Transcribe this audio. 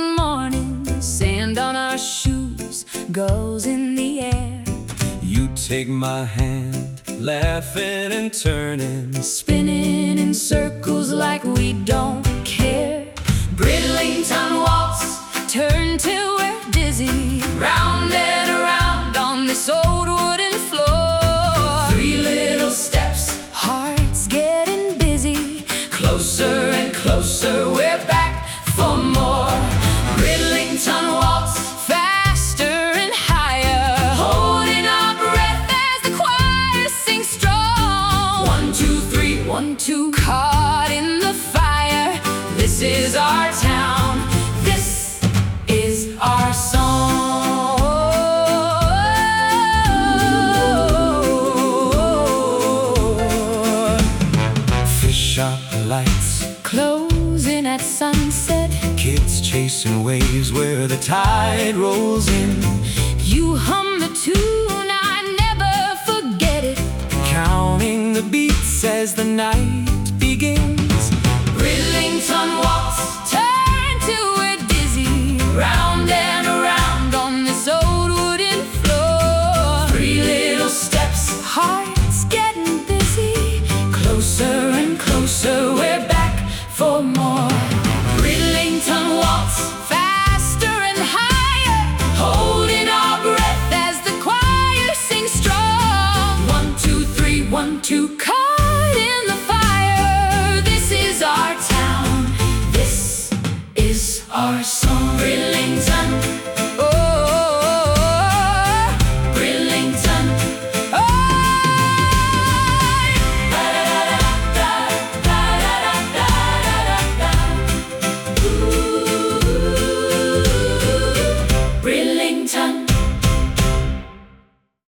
morning, sand on our shoes goes in the air. You take my hand, laughing and turning, Spinning in circles like we don't care. Bridlington waltz, turn till we're dizzy, round and around on this old wooden floor. Three little steps, hearts getting busy, closer and closer, we're back for more. Bridlington waltz, faster and higher, holding our breath as the choir sings strong. 1, 2, 3, 1, 2, caught in the fire. This is our town, this is our song. fish shop lights, Closing at sunset, kids chasing waves where the tide rolls in. you hum the tune, I never forget it, Counting the beats as the night begins. Bridlington waltz, turn till we're dizzy, round and around on this old wooden floor. Three little steps, hearts getting busy, closer and closer, we're back for more. Bridlington waltz, faster and higher, holding our breath as the choir sings strong. 1, 2, 3, 1, 2, caught in the fire. This is our town, this is our song. Bridlington,